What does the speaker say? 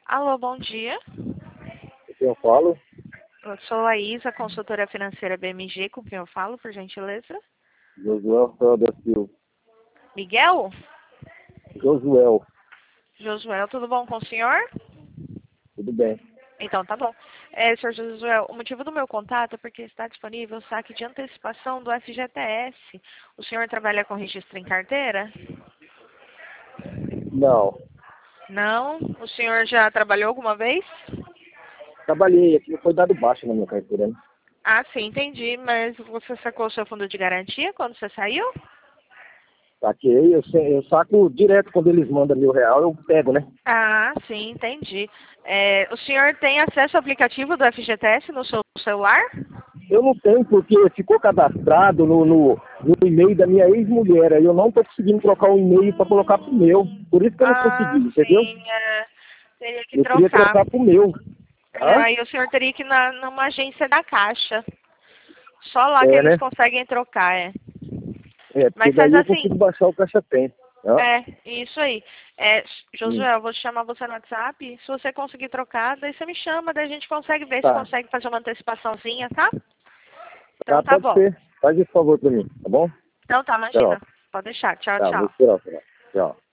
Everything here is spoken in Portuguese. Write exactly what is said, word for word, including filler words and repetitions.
Alô, bom dia. Eu falo, Eu sou Laísa, consultora financeira B M G, com quem eu falo, por gentileza? Josué Rafael da Silva. Miguel? Josué, Josué, tudo bom com o senhor? tudo bem. Então, tá bom. É, senhor Josué, o motivo do meu contato é porque está disponível o saque de antecipação do F G T S. O senhor trabalha com registro em carteira? Não, Não? O senhor já trabalhou alguma vez? trabalhei aqui, foi dado baixo na minha carteira, né? Ah, sim, entendi. Mas você sacou o seu fundo de garantia quando você saiu? Saquei, eu, se- eu saco direto quando eles mandam mil real, eu pego, né? Ah, sim, entendi. É, o senhor tem acesso ao aplicativo do F G T S no seu celular? Eu não tenho porque ficou cadastrado no, no, no e-mail da minha ex-mulher, aí eu não tô conseguindo trocar o e-mail para colocar pro meu. Por isso que eu não consegui, Ah, entendeu? sim, é, teria que Eu queria trocar. trocar pro meu. É, Hã? aí o senhor teria que ir na, numa agência da Caixa. Só lá que É, eles né? conseguem trocar, é. É, porque Mas faz daí eu assim, consigo baixar o caixa tem. Hã? é, isso aí. É, Hum. Josué, eu vou chamar você no WhatsApp. Se você conseguir trocar, daí você me chama, daí a gente consegue ver se Tá, consegue fazer uma antecipaçãozinha, tá? Então tá, tá pode bom. ser. Faz esse favor pra mim, tá bom? Então tá, Tchau. imagina. Pode deixar. Tchau, Tá, vou tchau. esperar, tchau. Tchau.